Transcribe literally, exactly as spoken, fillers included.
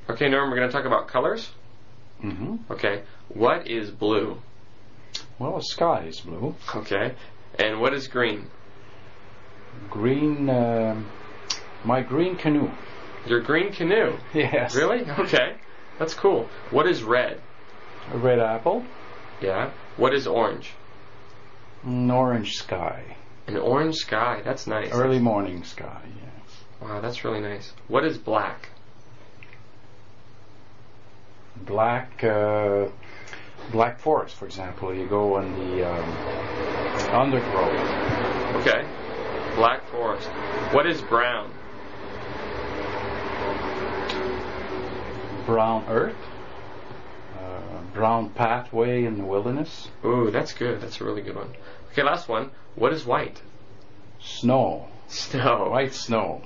Okay, Norm, we're going to talk about colors. Mm-hmm. Okay, what is blue? Well, the sky is blue. Okay, and what is green? Green, uh, my green canoe. Your green canoe? Yes. Really? Okay, that's cool. What is red? A red apple. Yeah. What is orange? An orange sky. An orange sky. That's nice. Early morning sky, yes. Wow, that's really nice. What is black? Black, uh, black forest, for example. You go on the um, undergrowth. Okay. Black forest. What is brown? Brown earth. Uh, brown pathway in the wilderness. Ooh, that's good. That's a really good one. Okay, last one. What is white? Snow. Snow. White snow.